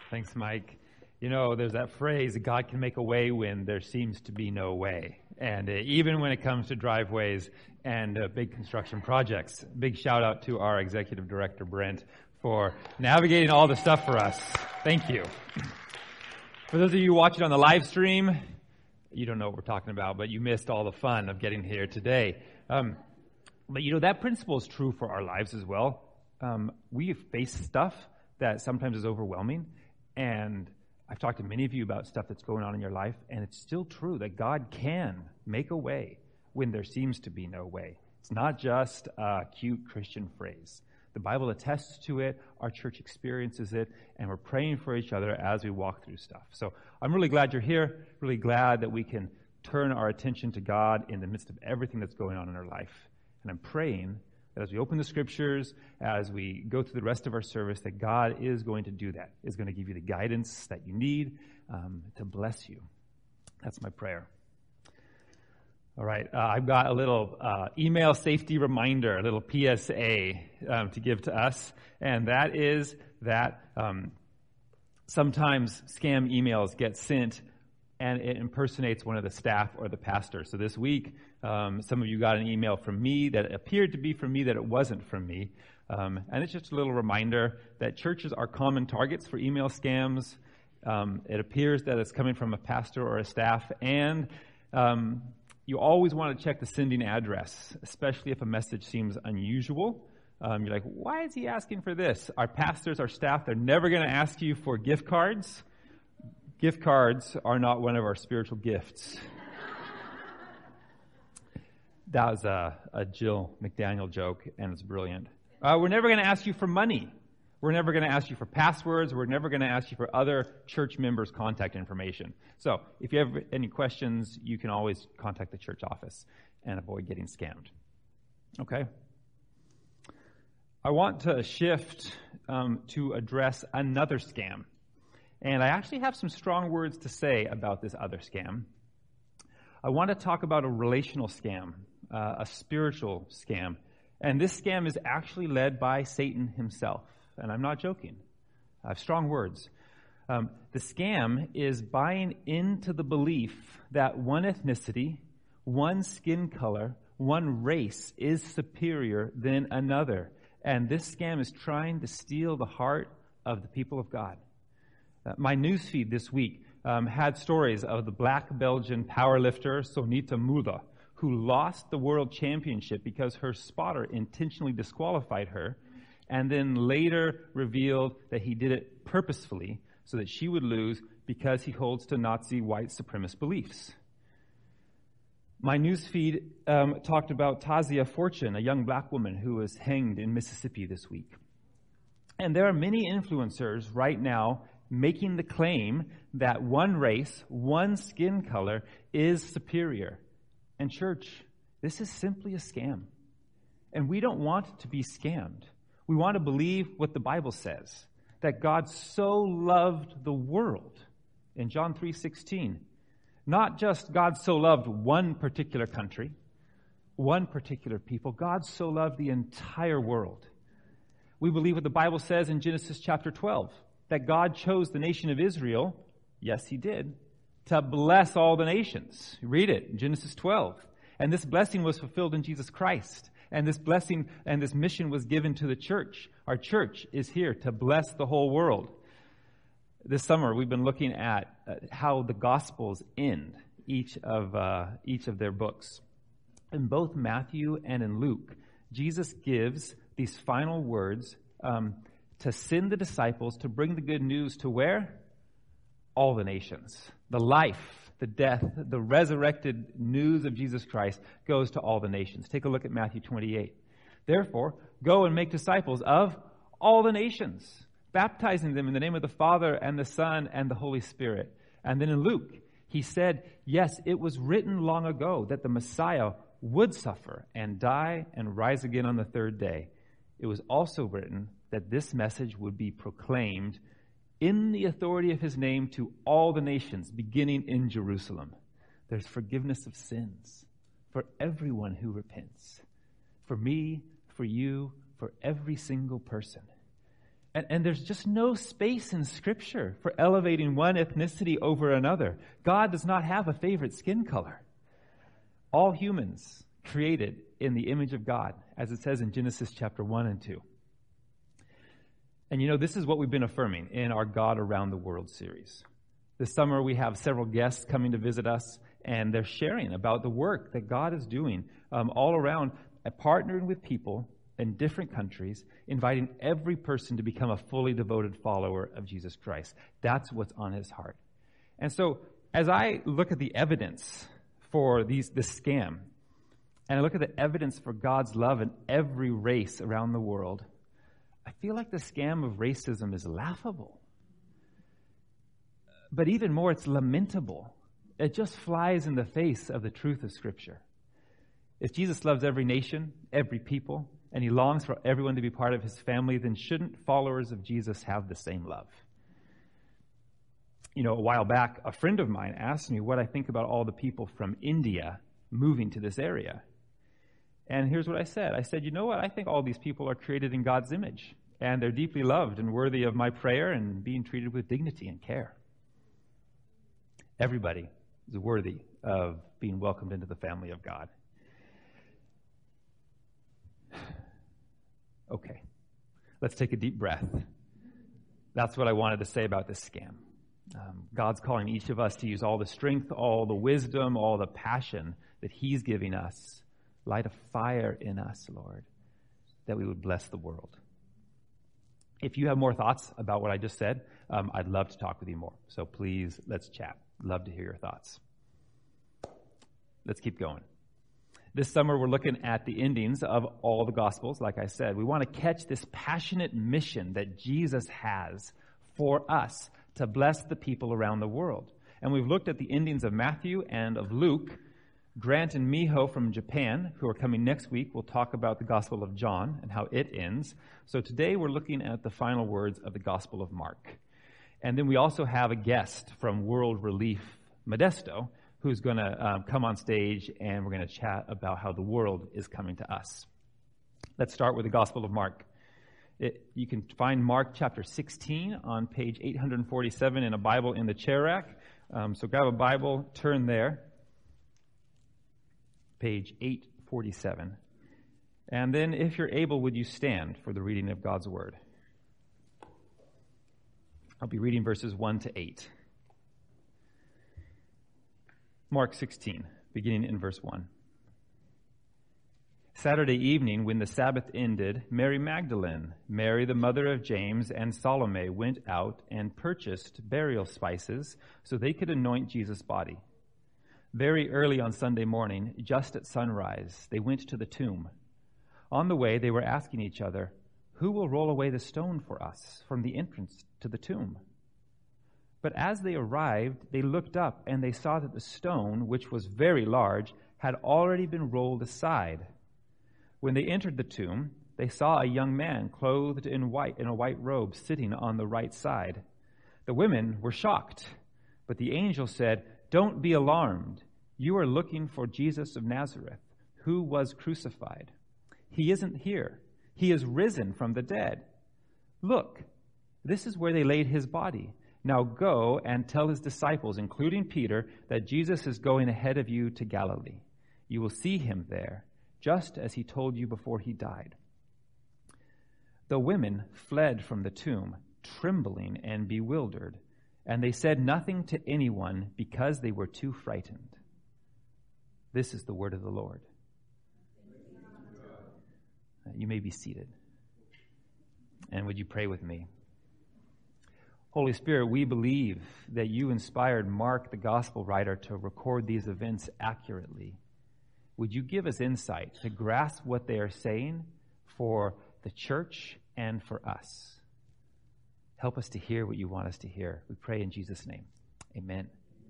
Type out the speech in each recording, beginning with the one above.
Thanks, Mike. You know, there's that phrase, God can make a way when there seems to be no way. And even when it comes to driveways and big construction projects. Big shout out to our executive director, Brent, for navigating all the stuff for us. Thank you. For those of you watching on the live stream, you don't know what we're talking about, but you missed all the fun of getting here today. But you know, that principle is true for our lives as well. We face stuff that sometimes is overwhelming, and I've talked to many of you about stuff that's going on in your life, and it's still true that God can make a way when there seems to be no way. It's not just a cute Christian phrase. The Bible attests to it, our church experiences it, and we're praying for each other as we walk through stuff. So I'm really glad you're here, really glad that we can turn our attention to God in the midst of everything that's going on in our life. And I'm praying that as we open the Scriptures, as we go through the rest of our service, that God is going to do that, is going to give you the guidance that you need to bless you. That's my prayer. All right, I've got a little email safety reminder, a little PSA to give to us, and that is that sometimes scam emails get sent and it impersonates one of the staff or the pastor. So this week, some of you got an email from me that appeared to be from me that it wasn't from me. And it's just a little reminder that churches are common targets for email scams. It appears that it's coming from a pastor or a staff, and you always want to check the sending address, especially if a message seems unusual. You're like, why is he asking for this? Our pastors, our staff, they're never going to ask you for gift cards. Gift cards are not one of our spiritual gifts. That was a Jill McDaniel joke, and it's brilliant. We're never going to ask you for money. We're never going to ask you for passwords. We're never going to ask you for other church members' contact information. So if you have any questions, you can always contact the church office and avoid getting scammed. Okay? I want to shift to address another scam. And I actually have some strong words to say about this other scam. I want to talk about a relational scam, a spiritual scam. And this scam is actually led by Satan himself. And I'm not joking. I have strong words. The scam is buying into the belief that one ethnicity, one skin color, one race is superior than another. And this scam is trying to steal the heart of the people of God. My newsfeed this week had stories of the black Belgian powerlifter Sonita Mula, who lost the world championship because her spotter intentionally disqualified her, and then later revealed that he did it purposefully so that she would lose because he holds to Nazi white supremacist beliefs. My newsfeed talked about Tazia Fortune, a young black woman who was hanged in Mississippi this week. And there are many influencers right now making the claim that one race, one skin color is superior. And church, this is simply a scam. And we don't want to be scammed. We want to believe what the Bible says, that God so loved the world in John 3:16. Not just God so loved one particular country, one particular people. God so loved the entire world. We believe what the Bible says in Genesis chapter 12, that God chose the nation of Israel, yes, he did, to bless all the nations. Read it in Genesis 12. And this blessing was fulfilled in Jesus Christ. And this blessing and this mission was given to the church. Our church is here to bless the whole world. This summer, we've been looking at how the Gospels end each of their books. In both Matthew and in Luke, Jesus gives these final words to send the disciples to bring the good news to where? All the nations. The life, the death, the resurrected news of Jesus Christ goes to all the nations. Take a look at Matthew 28. Therefore, go and make disciples of all the nations, baptizing them in the name of the Father and the Son and the Holy Spirit. And then in Luke, he said, yes, it was written long ago that the Messiah would suffer and die and rise again on the third day. It was also written that this message would be proclaimed in the authority of his name to all the nations, beginning in Jerusalem. There's forgiveness of sins for everyone who repents. For me, for you, for every single person. And there's just no space in Scripture for elevating one ethnicity over another. God does not have a favorite skin color. All humans created in the image of God, as it says in Genesis chapter 1 and 2. And this is what we've been affirming in our God Around the World series. This summer we have several guests coming to visit us, and they're sharing about the work that God is doing all around, partnering with people in different countries, inviting every person to become a fully devoted follower of Jesus Christ. That's what's on his heart. And so as I look at the evidence for this scam, and I look at the evidence for God's love in every race around the world, I feel like the scam of racism is laughable. But even more, it's lamentable. It just flies in the face of the truth of Scripture. If Jesus loves every nation, every people, and he longs for everyone to be part of his family, then shouldn't followers of Jesus have the same love? A while back, a friend of mine asked me what I think about all the people from India moving to this area. And here's what I said. I said, I think all these people are created in God's image, and they're deeply loved and worthy of my prayer and being treated with dignity and care. Everybody is worthy of being welcomed into the family of God. Okay, let's take a deep breath. That's what I wanted to say about this scam. God's calling each of us to use all the strength, all the wisdom, all the passion that he's giving us. Light a fire in us, Lord, that we would bless the world. If you have more thoughts about what I just said, I'd love to talk with you more. So please, let's chat. Love to hear your thoughts. Let's keep going. This summer, we're looking at the endings of all the Gospels. Like I said, we want to catch this passionate mission that Jesus has for us to bless the people around the world. And we've looked at the endings of Matthew and of Luke. Grant and Miho from Japan, who are coming next week, will talk about the Gospel of John and how it ends. So today we're looking at the final words of the Gospel of Mark. And then we also have a guest from World Relief, Modesto, who's going to come on stage, and we're going to chat about how the world is coming to us. Let's start with the Gospel of Mark. You can find Mark chapter 16 on page 847 in a Bible in the chair rack. So grab a Bible, turn there, page 847. And then, if you're able, would you stand for the reading of God's Word? I'll be reading verses 1 to 8. Mark 16, beginning in verse 1. Saturday evening, when the Sabbath ended, Mary Magdalene, Mary the mother of James, and Salome went out and purchased burial spices so they could anoint Jesus' body. Very early on Sunday morning, just at sunrise, they went to the tomb. On the way, they were asking each other, "Who will roll away the stone for us from the entrance to the tomb?" But as they arrived, they looked up, and they saw that the stone, which was very large, had already been rolled aside. When they entered the tomb, they saw a young man clothed in a white robe, sitting on the right side. The women were shocked, but the angel said, "Don't be alarmed. You are looking for Jesus of Nazareth, who was crucified. He isn't here. He is risen from the dead. Look, this is where they laid his body. Now go and tell his disciples, including Peter, that Jesus is going ahead of you to Galilee. You will see him there, just as he told you before he died." The women fled from the tomb, trembling and bewildered, and they said nothing to anyone because they were too frightened. This is the word of the Lord. You may be seated. And would you pray with me? Holy Spirit, we believe that you inspired Mark, the gospel writer, to record these events accurately. Would you give us insight to grasp what they are saying for the church and for us? Help us to hear what you want us to hear. We pray in Jesus' name. Amen.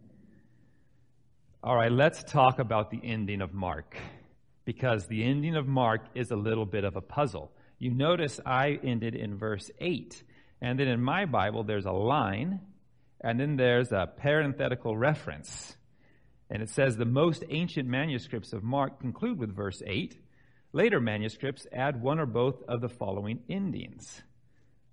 All right, let's talk about the ending of Mark, because the ending of Mark is a little bit of a puzzle. You notice I ended in verse 8, and then in my Bible there's a line, and then there's a parenthetical reference. And it says the most ancient manuscripts of Mark conclude with verse 8. Later manuscripts add one or both of the following endings.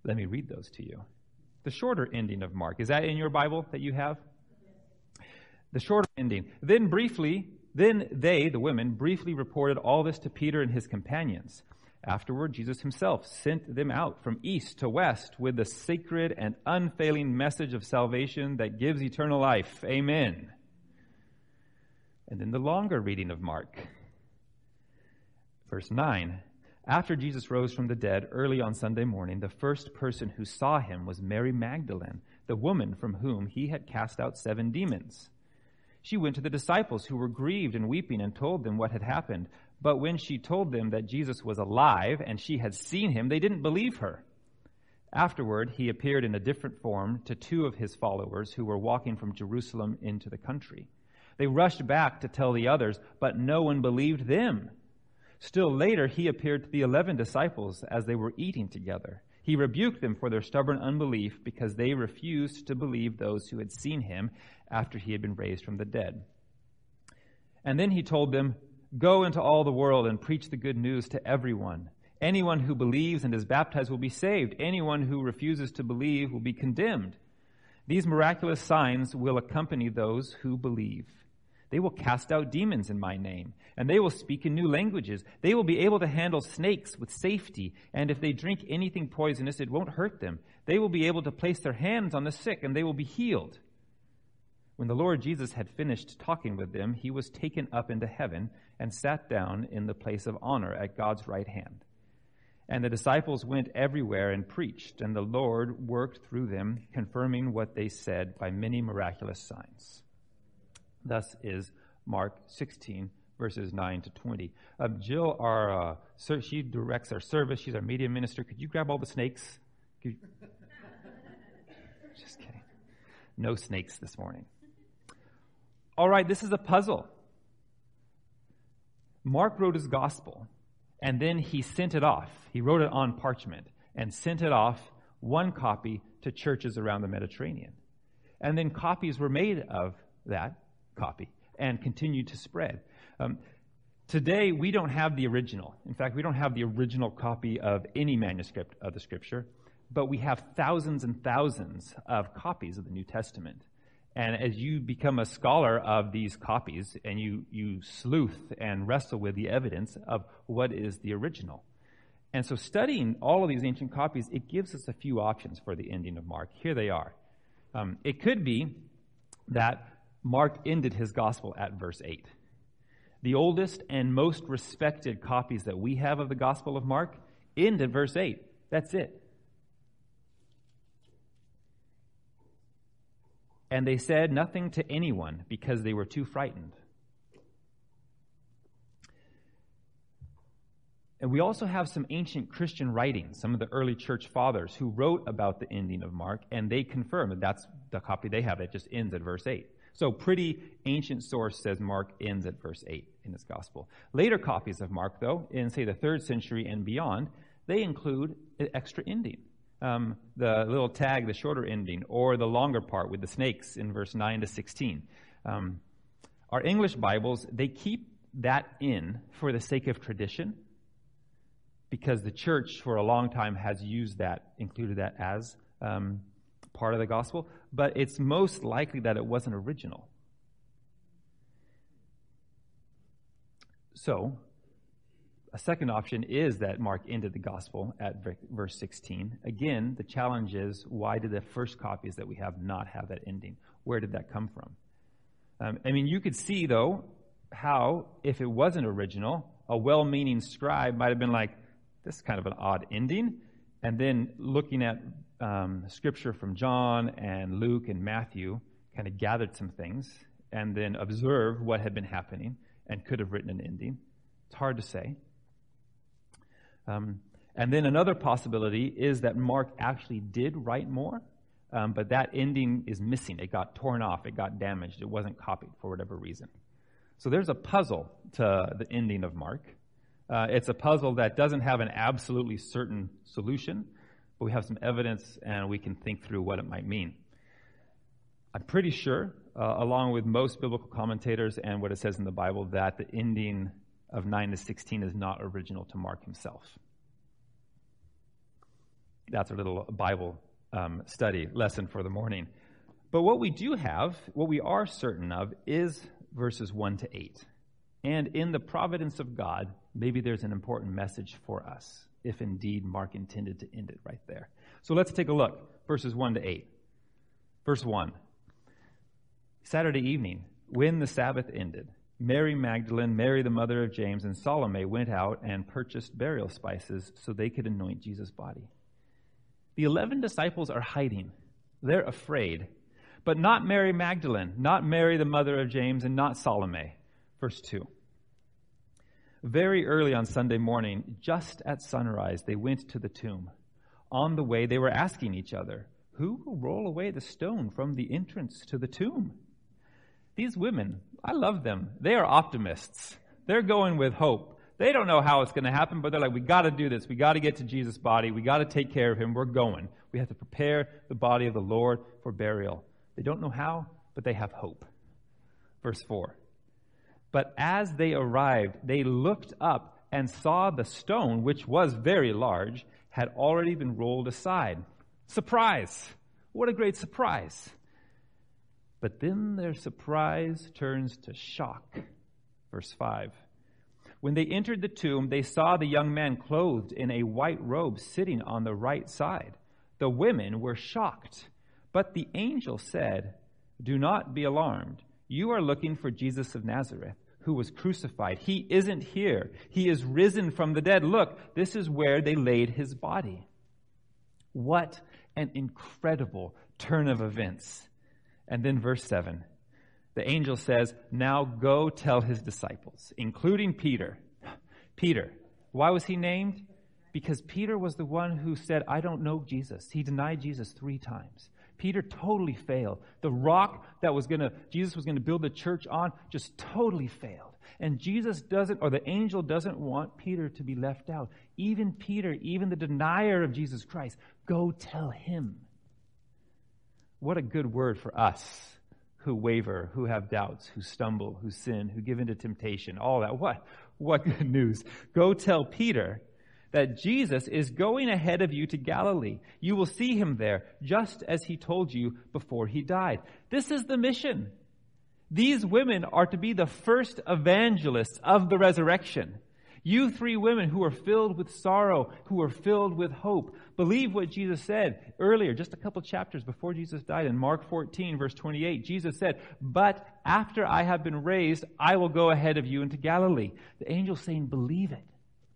Let me read those to you. The shorter ending of Mark. Is that in your Bible that you have? The shorter ending. Then they, the women, briefly reported all this to Peter and his companions. Afterward, Jesus himself sent them out from east to west with the sacred and unfailing message of salvation that gives eternal life. Amen. And then the longer reading of Mark. Verse 9. After Jesus rose from the dead early on Sunday morning, the first person who saw him was Mary Magdalene, the woman from whom he had cast out 7 demons. She went to the disciples who were grieved and weeping and told them what had happened. But when she told them that Jesus was alive and she had seen him, they didn't believe her. Afterward, he appeared in a different form to 2 of his followers who were walking from Jerusalem into the country. They rushed back to tell the others, but no one believed them. Still later, he appeared to the 11 disciples as they were eating together. He rebuked them for their stubborn unbelief because they refused to believe those who had seen him after he had been raised from the dead. And then he told them, "Go into all the world and preach the good news to everyone. Anyone who believes and is baptized will be saved. Anyone who refuses to believe will be condemned. These miraculous signs will accompany those who believe. They will cast out demons in my name, and they will speak in new languages. They will be able to handle snakes with safety, and if they drink anything poisonous, it won't hurt them. They will be able to place their hands on the sick, and they will be healed." When the Lord Jesus had finished talking with them, he was taken up into heaven and sat down in the place of honor at God's right hand. And the disciples went everywhere and preached, and the Lord worked through them, confirming what they said by many miraculous signs. Thus is Mark 16, verses 9 to 20. Jill, she directs our service. She's our media minister. Could you grab all the snakes? Just kidding. No snakes this morning. All right, this is a puzzle. Mark wrote his gospel, and then he sent it off. He wrote it on parchment and sent it off, one copy, to churches around the Mediterranean. And then copies were made of that copy and continued to spread. Today, we don't have the original. In fact, we don't have the original copy of any manuscript of the Scripture, but we have thousands and thousands of copies of the New Testament. And as you become a scholar of these copies and you sleuth and wrestle with the evidence of what is the original. And so studying all of these ancient copies, it gives us a few options for the ending of Mark. Here they are. It could be that Mark ended his gospel at verse 8. The oldest and most respected copies that we have of the Gospel of Mark end at verse 8. That's it. And they said nothing to anyone because they were too frightened. And we also have some ancient Christian writings, some of the early church fathers who wrote about the ending of Mark, and they confirm that that's the copy they have. It just ends at verse 8. So pretty ancient source says Mark ends at verse 8 in his gospel. Later copies of Mark, though, in, say, the 3rd century and beyond, they include an extra ending. The little tag, the shorter ending, or the longer part with the snakes in verse 9 to 16. Our English Bibles, they keep that in for the sake of tradition, because the church for a long time has used that, included that as part of the gospel, but it's most likely that it wasn't original. So, a second option is that Mark ended the gospel at verse 16. Again, the challenge is, why did the first copies that we have not have that ending? Where did that come from? You could see, though, how, if it wasn't original, a well-meaning scribe might have been like, this is kind of an odd ending. And then looking at Scripture from John and Luke and Matthew, kind of gathered some things and then observed what had been happening and could have written an ending. It's hard to say. And then another possibility is that Mark actually did write more, but that ending is missing. It got torn off. It got damaged. It wasn't copied for whatever reason. So there's a puzzle to the ending of Mark. It's a puzzle that doesn't have an absolutely certain solution, but we have some evidence and we can think through what it might mean. I'm pretty sure, along with most biblical commentators and what it says in the Bible, that the ending of 9 to 16 is not original to Mark himself. That's our little Bible study lesson for the morning. But what we are certain of, is verses 1 to 8. And in the providence of God, maybe there's an important message for us, if indeed Mark intended to end it right there. So let's take a look, verses 1 to 8. Verse 1. Saturday evening, when the Sabbath ended, Mary Magdalene, Mary the mother of James, and Salome went out and purchased burial spices so they could anoint Jesus' body. The 11 disciples are hiding. They're afraid. But not Mary Magdalene, not Mary the mother of James, and not Salome. Verse 2. Very early on Sunday morning, just at sunrise, they went to the tomb. On the way, they were asking each other, "Who will roll away the stone from the entrance to the tomb?" These women, I love them. They are optimists. They're going with hope. They don't know how it's going to happen, but they're like, we got to do this. We got to get to Jesus' body. We got to take care of him. We're going. We have to prepare the body of the Lord for burial. They don't know how, but they have hope. Verse 4. But as they arrived, they looked up and saw the stone, which was very large, had already been rolled aside. Surprise! What a great surprise! But then their surprise turns to shock. Verse 5. When they entered the tomb, they saw the young man clothed in a white robe sitting on the right side. The women were shocked. But the angel said, "Do not be alarmed. You are looking for Jesus of Nazareth, who was crucified. He isn't here. He is risen from the dead. Look, this is where they laid his body." What an incredible turn of events. And then verse 7, the angel says, "Now go tell his disciples," including Peter. Peter, why was he named? Because Peter was the one who said, "I don't know Jesus." He denied Jesus 3 times. Peter totally failed. The rock that Jesus was going to build the church on just totally failed. And the angel doesn't want Peter to be left out. Even Peter, even the denier of Jesus Christ, go tell him. What a good word for us who waver, who have doubts, who stumble, who sin, who give into temptation, all that. What good news. Go tell Peter that Jesus is going ahead of you to Galilee. You will see him there, just as he told you before he died. This is the mission. These women are to be the first evangelists of the resurrection. You 3 women who are filled with sorrow, who are filled with hope, believe what Jesus said earlier, just a couple chapters before Jesus died. In Mark 14, verse 28, Jesus said, "But after I have been raised, I will go ahead of you into Galilee." The angel's saying, believe it.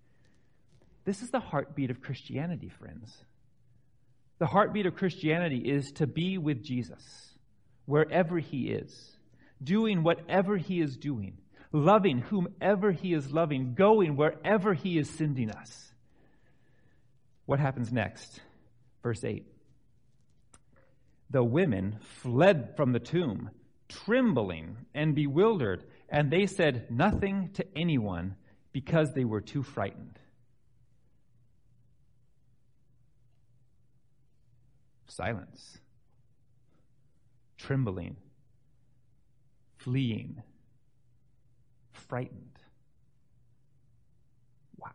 This is the heartbeat of Christianity, friends. The heartbeat of Christianity is to be with Jesus wherever he is, doing whatever he is doing, loving whomever he is loving, going wherever he is sending us. What happens next? Verse 8. The women fled from the tomb, trembling and bewildered, and they said nothing to anyone because they were too frightened. Silence. Trembling. Fleeing. Frightened. Wow.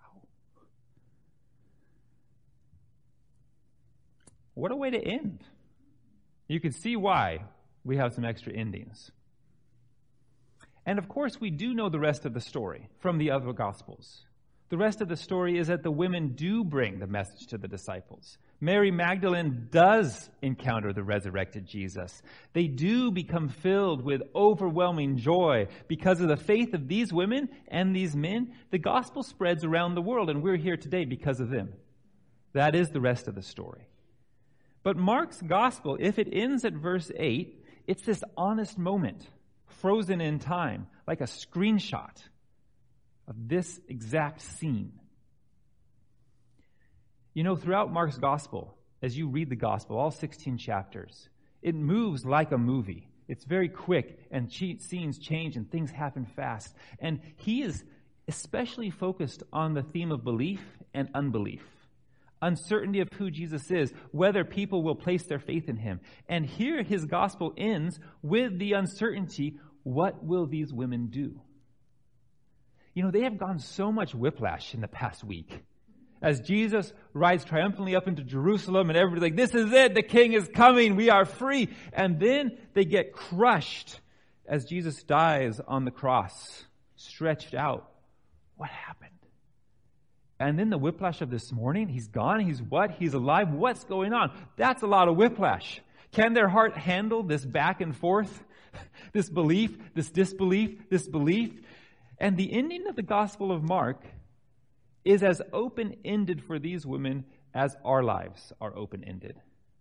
What a way to end. You can see why we have some extra endings. And of course, we do know the rest of the story from the other Gospels. The rest of the story is that the women do bring the message to the disciples. Mary Magdalene does encounter the resurrected Jesus. They do become filled with overwhelming joy. Because of the faith of these women and these men, the gospel spreads around the world, and we're here today because of them. That is the rest of the story. But Mark's gospel, if it ends at verse 8, it's this honest moment, frozen in time, like a screenshot of this exact scene. You know, throughout Mark's gospel, as you read the gospel, all 16 chapters, it moves like a movie. It's very quick, and scenes change and things happen fast. And he is especially focused on the theme of belief and unbelief. Uncertainty of who Jesus is, whether people will place their faith in him. And here his gospel ends with the uncertainty, what will these women do? You know, they have gone so much whiplash in the past week. As Jesus rides triumphantly up into Jerusalem and everybody's like, this is it, the king is coming, we are free. And then they get crushed as Jesus dies on the cross, stretched out. What happened? And then the whiplash of this morning, he's gone, he's what? He's alive, what's going on? That's a lot of whiplash. Can their heart handle this back and forth? This belief, this disbelief, this belief? And the ending of the Gospel of Mark is as open-ended for these women as our lives are open-ended.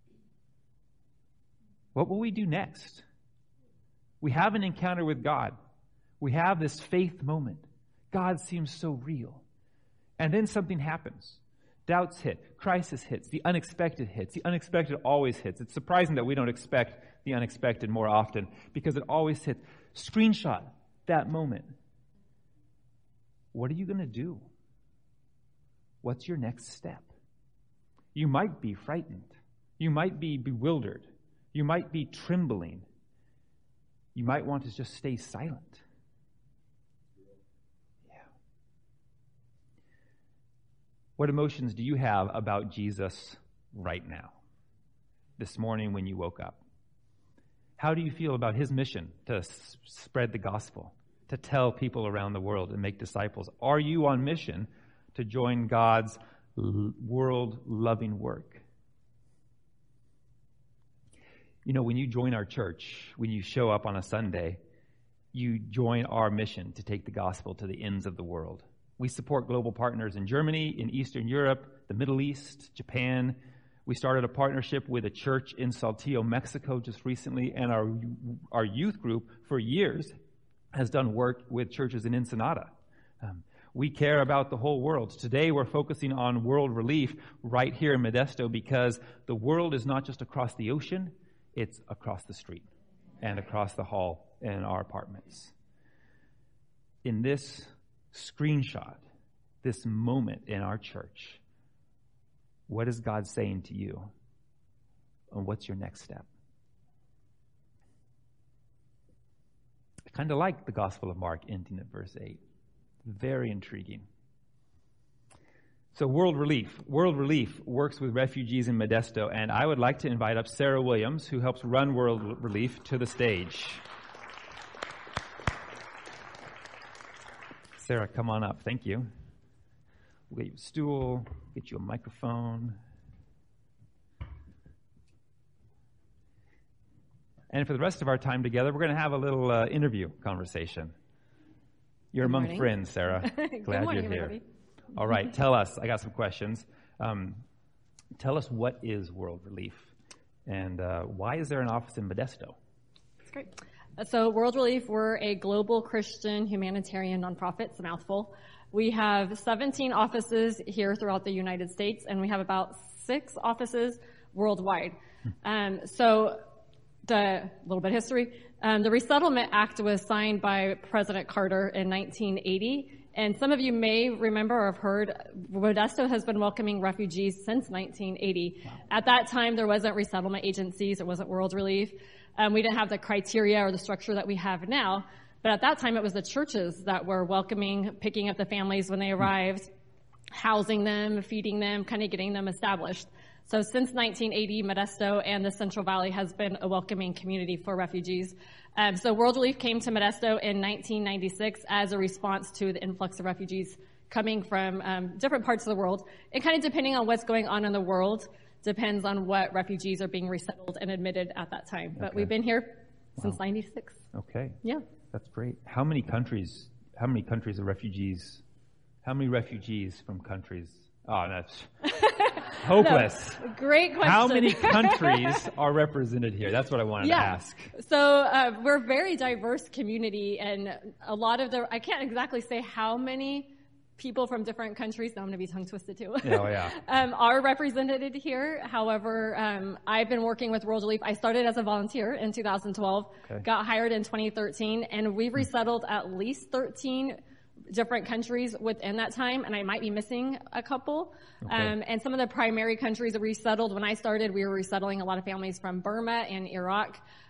What will we do next? We have an encounter with God. We have this faith moment. God seems so real. And then something happens. Doubts hit. Crisis hits. The unexpected hits. The unexpected always hits. It's surprising that we don't expect the unexpected more often because it always hits. Screenshot that moment. What are you going to do? What's your next step? You might be frightened. You might be bewildered. You might be trembling. You might want to just stay silent. Yeah. What emotions do you have about Jesus right now? This morning when you woke up? How do you feel about his mission to spread the gospel, to tell people around the world and make disciples? Are you on mission to join God's world-loving work? You know, when you join our church, when you show up on a Sunday, you join our mission to take the gospel to the ends of the world. We support global partners in Germany, in Eastern Europe, the Middle East, Japan. We started a partnership with a church in Saltillo, Mexico just recently, and our youth group for years has done work with churches in Ensenada. We care about the whole world. Today we're focusing on World Relief right here in Modesto because the world is not just across the ocean, it's across the street and across the hall in our apartments. In this screenshot, this moment in our church, what is God saying to you? And what's your next step? I kind of like the Gospel of Mark ending at verse 8. Very intriguing. So World Relief works with refugees in Modesto, and I would like to invite up Sarah Williams, who helps run World Relief, to the stage. Sarah, come on up. Thank you. We'll get you a stool, get you a microphone. And for the rest of our time together, we're going to have a little interview conversation. You're among friends, Sarah. Glad morning, you're here. everybody. All right, tell us. I got some questions. Tell us, what is World Relief, and why is there an office in Modesto? That's great. So World Relief, we're a global Christian humanitarian nonprofit. It's a mouthful. We have 17 offices here throughout the United States, and we have about 6 offices worldwide. So the little bit of history. The Resettlement Act was signed by President Carter in 1980, and some of you may remember or have heard Modesto has been welcoming refugees since 1980. Wow. At that time, there wasn't resettlement agencies, it wasn't World Relief. We didn't have the criteria or the structure that we have now, but at that time it was the churches that were welcoming, picking up the families when they arrived, housing them, feeding them, kind of getting them established. So since 1980, Modesto and the Central Valley has been a welcoming community for refugees. So World Relief came to Modesto in 1996 as a response to the influx of refugees coming from different parts of the world. And kind of depending on what's going on in the world, depends on what refugees are being resettled and admitted at that time. But we've been here since 96. Okay. Yeah. That's great. How many countries of refugees, how many refugees from countries? Oh, that's hopeless. No, great question. How many countries are represented here? That's what I wanted to ask. So we're a very diverse community, and a lot of I can't exactly say how many people from different countries, now I'm going to be tongue twisted too, are represented here. However, I've been working with World Relief. I started as a volunteer in 2012, got hired in 2013, and we've resettled at least 13 different countries within that time, and I might be missing a couple. And some of the primary countries that we resettled, when I started, we were resettling a lot of families from Burma and Iraq.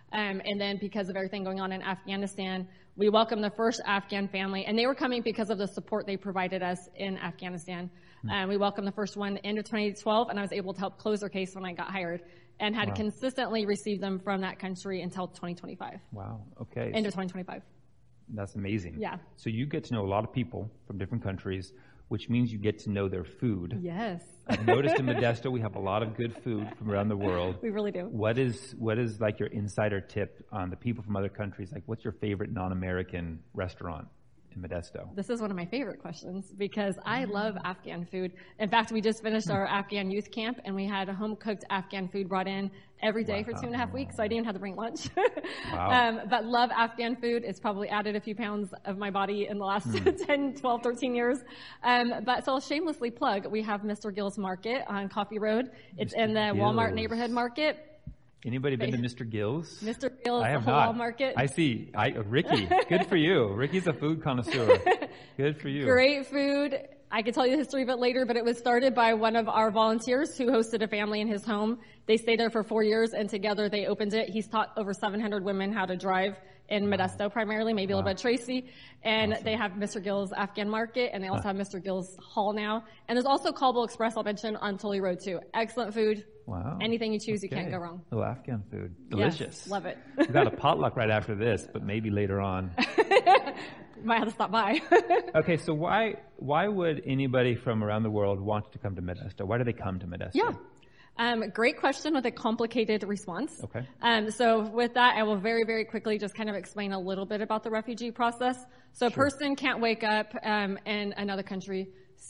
And then because of everything going on in Afghanistan, we welcomed the first Afghan family, and they were coming because of the support they provided us in Afghanistan. We welcomed the first one end of 2012, and I was able to help close their case when I got hired, and had consistently received them from that country until 2025. Wow. Okay. End of 2025. That's amazing. Yeah. So you get to know a lot of people from different countries, which means you get to know their food. Yes. I've noticed in Modesto we have a lot of good food from around the world. We really do. What is like your insider tip on the people from other countries? Like, what's your favorite non-American restaurant in Modesto? This is one of my favorite questions because I love Afghan food. In fact, we just finished our Afghan youth camp, and we had a home-cooked Afghan food brought in every day for 2.5 weeks, so I didn't even have to bring lunch. Wow. But love Afghan food. It's probably added a few pounds of my body in the last 10, 12, 13 years. But so I'll shamelessly plug, we have Mr. Gill's Market on Coffee Road. It's in the Walmart neighborhood market. Anybody been to Mr. Gill's? Mr. Gill's, I have the not. Halal Market. I see. Ricky, good for you. Ricky's a food connoisseur. Good for you. Great food. I could tell you the history of it later, but it was started by one of our volunteers who hosted a family in his home. They stayed there for 4 years, and together they opened it. He's taught over 700 women how to drive in Modesto primarily, maybe a little bit of Tracy. And they have Mr. Gill's Afghan Market, and they also have Mr. Gill's Hall now. And there's also Caldwell Express, I'll mention, on Tully Road too. Excellent food. Wow. Anything you choose, you can't go wrong. A little Afghan food. Delicious. Yes, love it. We've got a potluck right after this, but maybe later on. Might have to stop by. Okay, so why would anybody from around the world want to come to Modesto? Why do they come to Modesto? Yeah. Great question with a complicated response. Okay. So with that, I will very, very quickly just kind of explain a little bit about the refugee process. So a person can't wake up in another country,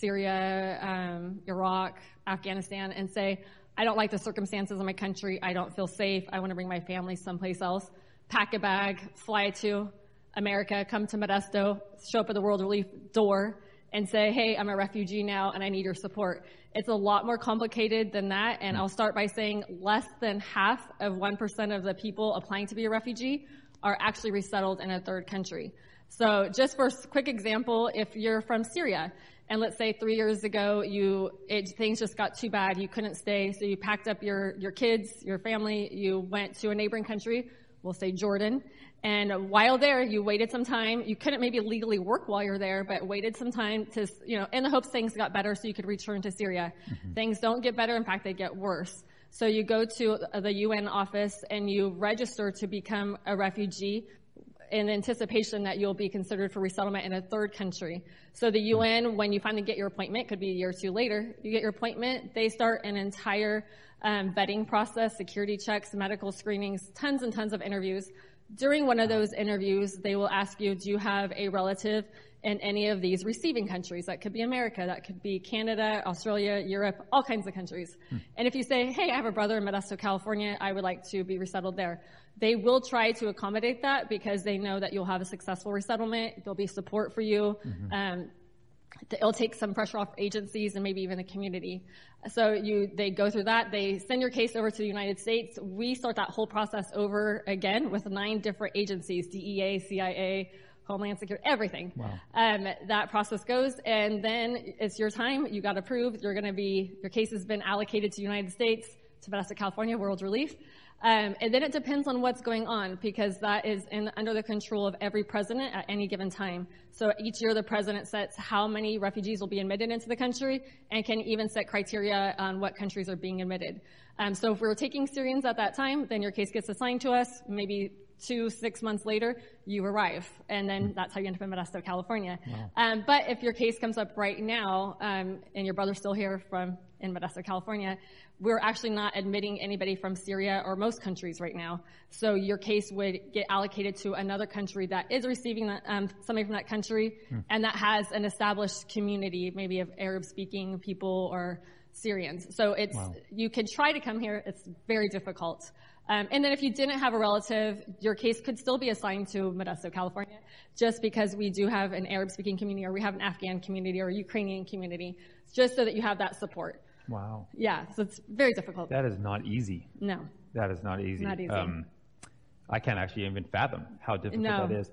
Syria, Iraq, Afghanistan, and say, I don't like the circumstances in my country. I don't feel safe. I want to bring my family someplace else. Pack a bag, fly to America, come to Modesto, show up at the World Relief door, and say, hey, I'm a refugee now, and I need your support. It's a lot more complicated than that, and I'll start by saying less than half of 1% of the people applying to be a refugee are actually resettled in a third country. So just for a quick example, if you're from Syria, and let's say 3 years ago, things just got too bad, you couldn't stay, so you packed up your kids, your family, you went to a neighboring country, we'll say Jordan, and while there, you waited some time. You couldn't maybe legally work while you're there, but waited some time to, in the hopes things got better so you could return to Syria. Things don't get better. In fact, they get worse. So you go to the UN office and you register to become a refugee in anticipation that you'll be considered for resettlement in a third country. So the UN, when you finally get your appointment, could be a year or two later, you get your appointment, they start an entire vetting process, security checks, medical screenings, tons and tons of interviews. During one of those interviews, they will ask you, do you have a relative in any of these receiving countries? That could be America, that could be Canada, Australia, Europe, all kinds of countries. And if you say, hey, I have a brother in Modesto, California, I would like to be resettled there, they will try to accommodate that because they know that you'll have a successful resettlement, there'll be support for you. It'll take some pressure off agencies and maybe even the community. So they go through that. They send your case over to the United States. We start that whole process over again with 9 different agencies, DEA, CIA, Homeland Security, everything. Wow. That process goes, and then it's your time. You got approved. Your case has been allocated to the United States, to Modesto, California, World Relief. And then it depends on what's going on because that is under the control of every president at any given time. So each year the president sets how many refugees will be admitted into the country and can even set criteria on what countries are being admitted. So if we were taking Syrians at that time, then your case gets assigned to us. Maybe 2-6 months later, you arrive. And then that's how you end up in Modesto, California. Wow. But if your case comes up right now, and your brother's still here in Modesto, California, we're actually not admitting anybody from Syria or most countries right now. So your case would get allocated to another country that is receiving somebody from that country and that has an established community, maybe of Arab-speaking people or Syrians. So you can try to come here. It's very difficult. And then if you didn't have a relative, your case could still be assigned to Modesto, California, just because we do have an Arab-speaking community or we have an Afghan community or a Ukrainian community, just so that you have that support. Wow. Yeah, so it's very difficult. That is not easy. No. That is not easy. Not easy. I can't actually even fathom how difficult that is.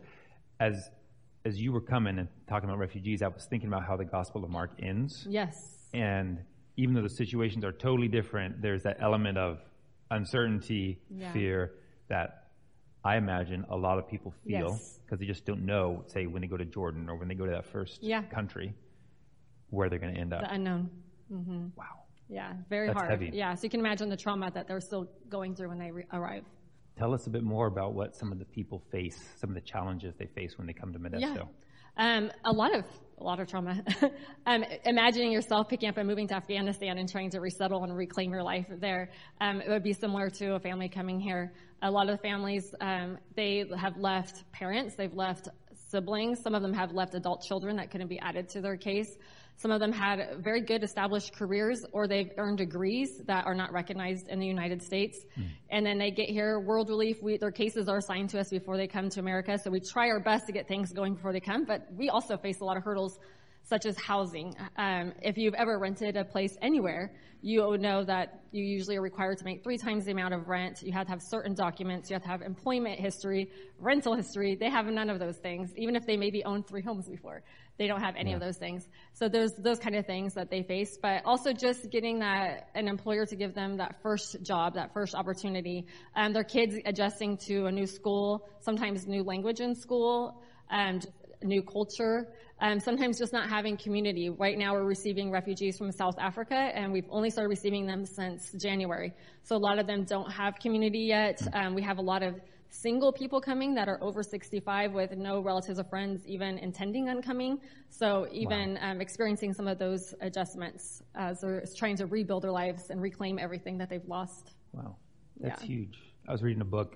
As you were coming and talking about refugees, I was thinking about how the Gospel of Mark ends. Yes. And even though the situations are totally different, there's that element of uncertainty, fear, that I imagine a lot of people feel, Yes. because they just don't know, say, when they go to Jordan or when they go to that first country, where they're going to end up. The unknown. Wow. Yeah, very That's hard. heavy. Yeah, so you can imagine the trauma that they're still going through when they arrive. Tell us a bit more about what some of the people face, some of the challenges they face when they come to Modesto. Yeah. A lot of trauma. Imagining yourself picking up and moving to Afghanistan and trying to resettle and reclaim your life there. It would be similar to a family coming here. A lot of the families, they have left parents, they've left siblings. Some of them have left adult children that couldn't be added to their case. Some of them had very good established careers, or they've earned degrees that are not recognized in the United States. And then they get here, World Relief, their cases are assigned to us before they come to America. So we try our best to get things going before they come, but we also face a lot of hurdles, such as housing. If you've ever rented a place anywhere, you know that you usually are required to make 3 times the amount of rent. You have to have certain documents. You have to have employment history, rental history. They have none of those things. Even if they maybe owned 3 homes before, they don't have any of those things. So there's those kind of things that they face, but also just getting an employer to give them that first job, that first opportunity. Their kids adjusting to a new school, sometimes new language in school, new culture. Sometimes just not having community. Right now we're receiving refugees from South Africa, and we've only started receiving them since January. So a lot of them don't have community yet. We have a lot of single people coming that are over 65 with no relatives or friends even intending on coming. So even experiencing some of those adjustments as they're trying to rebuild their lives and reclaim everything that they've lost. Wow, that's huge. I was reading a book,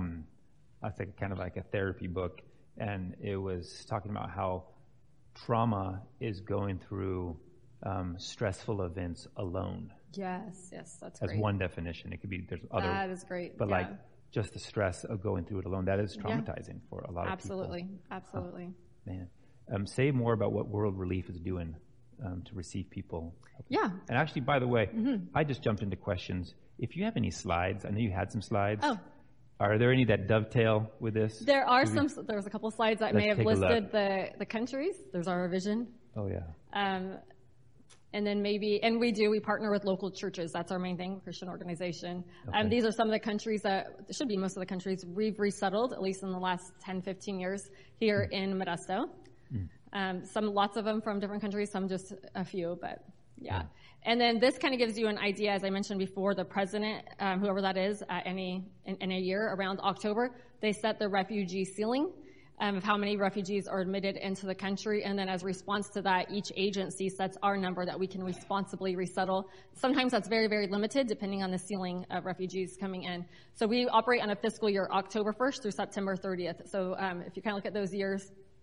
I think kind of like a therapy book, and it was talking about how trauma is going through stressful events alone. Yes, that's as great. one definition. It could be, there's other. That is great. But like just the stress of going through it alone, that is traumatizing for a lot of people. Absolutely. Man. Say more about what World Relief is doing to receive people. Yeah. And actually, by the way, I just jumped into questions. If you have any slides, I know you had some slides. Oh. Are there any that dovetail with this? There are there's a couple slides that may have listed the countries. There's our vision. Oh, yeah. And then we partner with local churches. That's our main thing, Christian organization. Okay. These are some of the countries should be most of the countries we've resettled, at least in the last 10, 15 years here in Modesto. Lots of them from different countries, some just a few, but yeah. And then this kind of gives you an idea, as I mentioned before, the president, whoever that is, in a year around October, they set the refugee ceiling of how many refugees are admitted into the country. And then as a response to that, each agency sets our number that we can responsibly resettle. Sometimes that's very, very limited depending on the ceiling of refugees coming in. So we operate on a fiscal year, October 1st through September 30th. So if you kind of look at those years,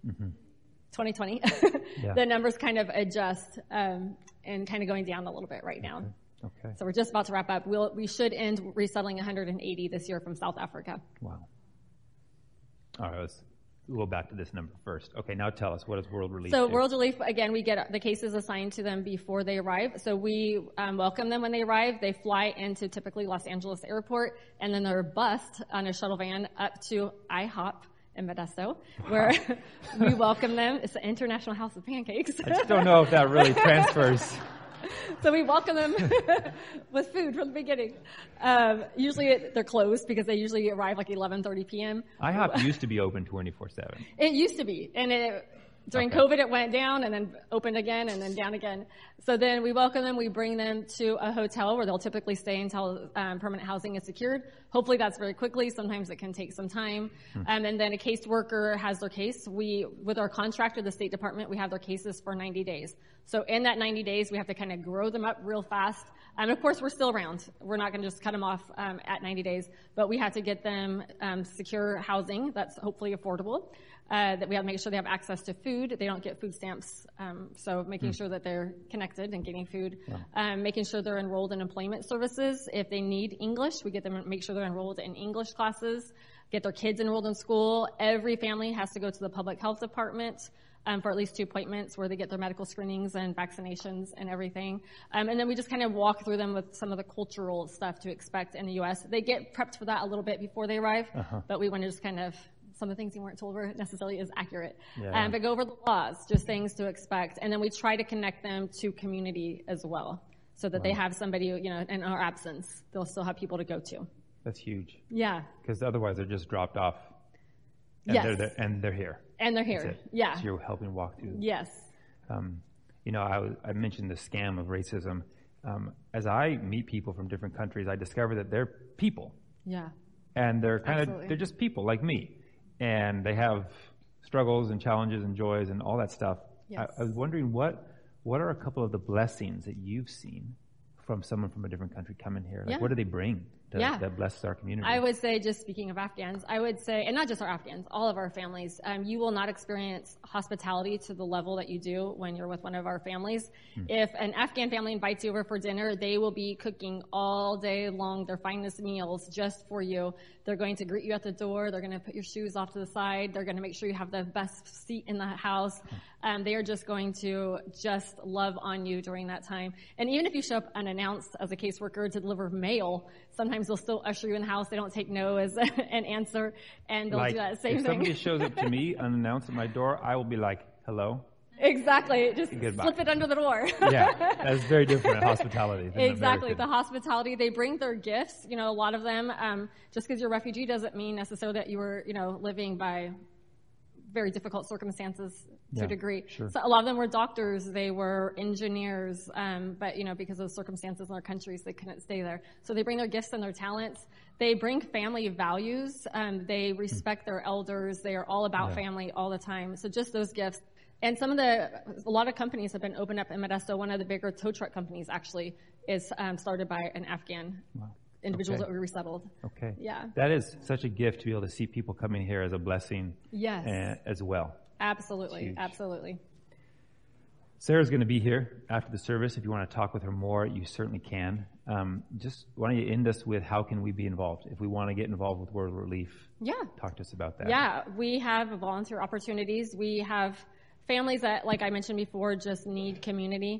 2020, the numbers kind of adjust and kind of going down a little bit right now. Okay. So we're just about to wrap up. We should end resettling 180 this year from South Africa. Wow. All right, we'll go back to this number first. Okay, now tell us, what does World Relief do? World Relief, again, we get the cases assigned to them before they arrive. So we welcome them when they arrive. They fly into typically Los Angeles Airport, and then they're bussed on a shuttle van up to IHOP in Modesto, where we welcome them. It's the International House of Pancakes. I just don't know if that really transfers. So we welcome them with food from the beginning. Usually they're closed because they usually arrive like 11:30 p.m. IHOP used to be open 24/7. It used to be, and during COVID it went down and then opened again and then down again. So then we welcome them. We bring them to a hotel where they'll typically stay until permanent housing is secured. Hopefully that's very quickly. Sometimes it can take some time. And then a caseworker has their case. With our contractor, the State Department, we have their cases for 90 days. So in that 90 days, we have to kind of grow them up real fast. And of course, we're still around. We're not going to just cut them off at 90 days, but we have to get them secure housing that's hopefully affordable. That we have to make sure they have access to food. They don't get food stamps. So making sure that they're connected and getting food. Making sure they're enrolled in employment services. If they need English, we get them, make sure they're enrolled in English classes. Get their kids enrolled in school. Every family has to go to the public health department for at least 2 appointments where they get their medical screenings and vaccinations and everything. And then we just kind of walk through them with some of the cultural stuff to expect in the U.S. They get prepped for that a little bit before they arrive, but we want to just kind of, some of the things you weren't told were necessarily as accurate. But go over the laws, just things to expect. And then we try to connect them to community as well so that they have somebody, in our absence, they'll still have people to go to. That's huge. Yeah. Because otherwise they're just dropped off. And Yes. they're there, and they're here. And they're That's here. it. Yeah. So you're helping walk through. Yes. I mentioned the scam of racism. As I meet people from different countries, I discover that they're people. Yeah. And they're Absolutely. they're just people like me. And they have struggles and challenges and joys and all that stuff. Yes. I was wondering what are a couple of the blessings that you've seen from someone from a different country coming here? Like, Yeah. what do they bring Yeah. that blesses our community? I would say, just speaking of Afghans, I would say, and not just our Afghans, all of our families, you will not experience hospitality to the level that you do when you're with one of our families. If an Afghan family invites you over for dinner, they will be cooking all day long their finest meals just for you. They're going to greet you at the door. They're going to put your shoes off to the side. They're going to make sure you have the best seat in the house. They are just going to just love on you during that time. And even if you show up unannounced as a caseworker to deliver mail, sometimes they'll still usher you in the house. They don't take no as an answer, and they'll do that same if thing. somebody shows up to me unannounced at my door, I will be like, hello? Exactly. Just Goodbye. slip it under the door. Yeah, that's very different hospitality than Exactly. American. The hospitality, they bring their gifts. A lot of them, just because you're a refugee doesn't mean necessarily that you were, living by very difficult circumstances to Yeah, a degree. sure. So a lot of them were doctors, they were engineers, but because of circumstances in their countries, they couldn't stay there. So they bring their gifts and their talents. They bring family values. They respect their elders. They are all about Yeah. family all the time. So just those gifts. And a lot of companies have been opened up in Modesto. One of the bigger tow truck companies actually is started by an Afghan individuals Okay. that were resettled. Okay. Yeah. That is such a gift to be able to see people coming here as a blessing Yes. as well. Absolutely. Huge. Absolutely. Sarah's going to be here after the service. If you want to talk with her more, you certainly can. Just why don't you end us with how can we be involved? If we want to get involved with World Relief, Yeah. talk to us about that. Yeah, we have volunteer opportunities. We have families that, like I mentioned before, just need community.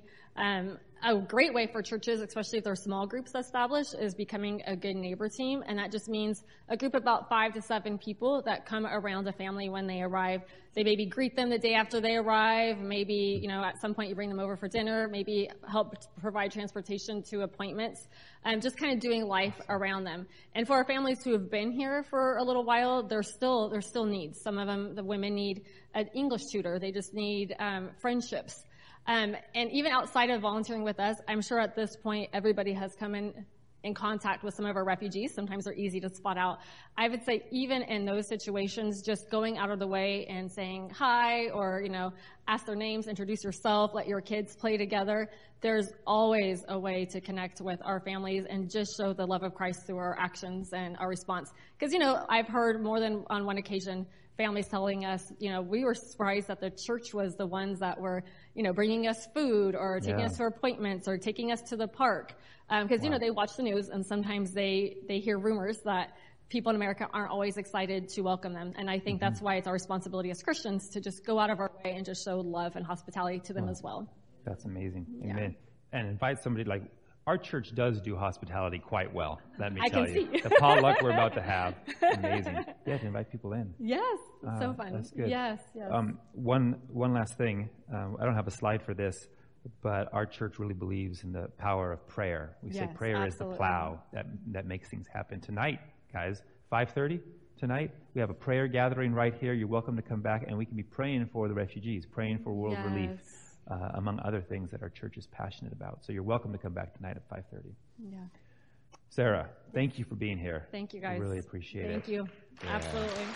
A great way for churches, especially if they're small groups established, is becoming a good neighbor team. And that just means a group of about 5 to 7 people that come around a family when they arrive. They maybe greet them the day after they arrive. Maybe, at some point you bring them over for dinner. Maybe help provide transportation to appointments. Just kind of doing life around them. And for our families who have been here for a little while, there's still needs. Some of them, the women need an English tutor. They just need friendships. And even outside of volunteering with us, I'm sure at this point everybody has come in contact with some of our refugees. Sometimes they're easy to spot out. I would say even in those situations, just going out of the way and saying hi or, ask their names, introduce yourself, let your kids play together. There's always a way to connect with our families and just show the love of Christ through our actions and our response. Because, I've heard more than on one occasion families telling us, we were surprised that the church was the ones that were, bringing us food or taking us to appointments or taking us to the park. Because, they watch the news and sometimes they hear rumors that people in America aren't always excited to welcome them. And I think that's why it's our responsibility as Christians to just go out of our way and just show love and hospitality to them as well. That's amazing. Yeah. Amen. And invite somebody like, our church does do hospitality quite well, let me I tell can you. see. The potluck we're about to have, amazing. Yeah, to invite people in. Yes, it's so fun. That's good. Yes. One last thing. I don't have a slide for this, but our church really believes in the power of prayer. We say Yes, prayer absolutely. is the plow that makes things happen. Tonight, guys, 5:30 tonight, we have a prayer gathering right here. You're welcome to come back, and we can be praying for the refugees, praying for world relief, among other things that our church is passionate about. So you're welcome to come back tonight at 5:30. Yeah. Sarah, thank you for being here. Thank you, guys. I really appreciate it. Thank you. Yeah. Absolutely.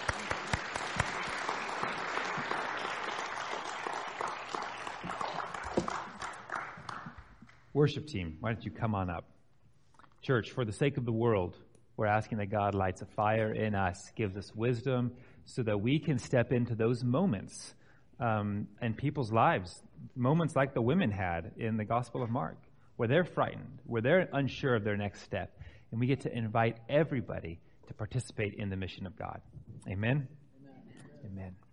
Worship team, why don't you come on up? Church, for the sake of the world, we're asking that God lights a fire in us, gives us wisdom, so that we can step into those moments in people's lives, moments like the women had in the Gospel of Mark, where they're frightened, where they're unsure of their next step, and we get to invite everybody to participate in the mission of God. Amen? Amen. Amen.